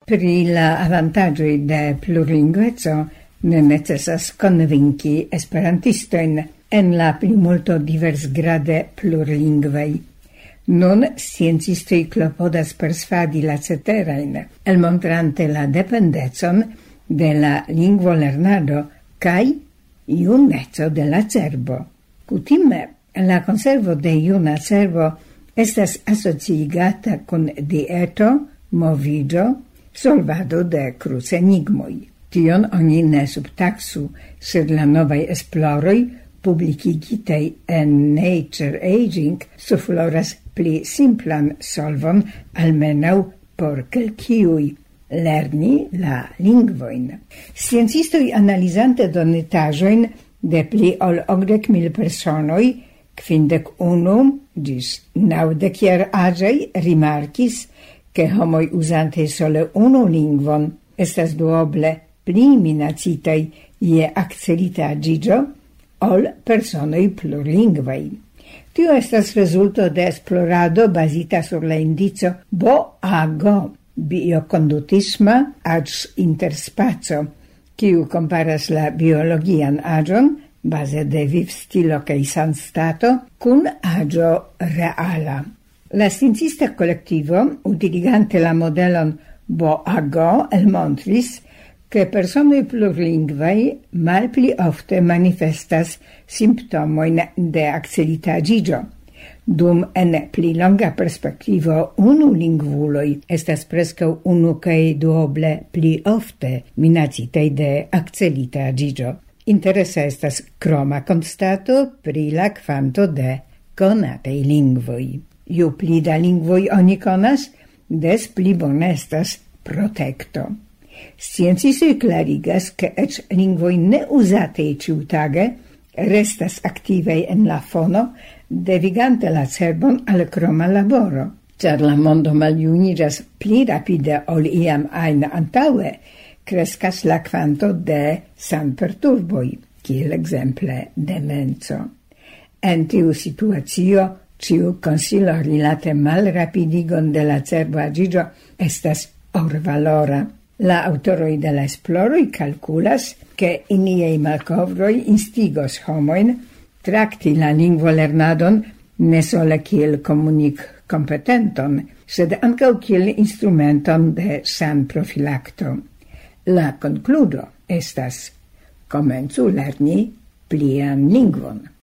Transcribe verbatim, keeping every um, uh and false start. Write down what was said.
Pri la avantaĝoj de plurlingveco ne necesas konvinki esperantistojn en la plimulto diversgrade plurlingvaj. Nun sciencistoj klopodas persvadi la ceterajn, elmontrante la dependecon de la lingvolernado kaj juneco de la cerbo. Kutime la conservo de juna cerbo estas asociigata kun dieto, moviĝo, solvado de krucenigmoj. Tion oni ne subtaksu, sed la novaj esploroj publikigitaj en Nature Aging sufloras pli simplan solvon almenaŭ por kelkiuj lerni la lingvojn. Sciencistoj analizante donetaĵojn de pli ol okdek mil personoj, kvindek unu ĝis naŭdek jaraĝaj rimarkis, ke homoj uzante sole unu lingvon estas duoble pli minacitaj je akcelitaĝiĝo ol personoj plurlingvaj. Tio estas rezulto de esplorado bazita sur la indico BOAGO, biokondutisma aĝ-interspaco, kiu comparas la biologian aĝon base de vivstilo kaj sanstato kun aĝo reala. La sciencista kolektivo, utiligante la modelon BOAGO, elmontris, ke personoj plurlingvaj malpli ofte manifestas simptomojn de akcelitaĝiĝo, dum en pli longa perspektivo unu lingvuloj estas preskaŭ unu kaj duoble pli ofte minacitaj de akcelitaĝiĝo. Interesa estas kroma konstato pri la kvanto de konataj lingvoj. Ju pli da lingvoj oni konas, des pli bona estas protekto. Sciencistoj klarigas, ke eĉ lingvoj ne uzataj ĉiutage restas aktivaj en la fono, devigante la cerbon al kroma laboro. Ĉar la mondo maljuniĝas pli rapide ol iam ajn antaŭe, kreskas la kvanto de sanperturboj, kiel ekzemple demenco. En tiu situacio, ĉiu konsilo rilate malrapidigon de la cerbo aĝiĝo estas orvalora. La autoroj de la esploroj kalkulas, ke iniaj malkovroj instigos homojn trakti la lingvolernadon ne sole kiel komunikkompetenton, sed ankaŭ kiel instrumenton de sanprofilakto. La konkludo estas: komencu lerni plian lingvon.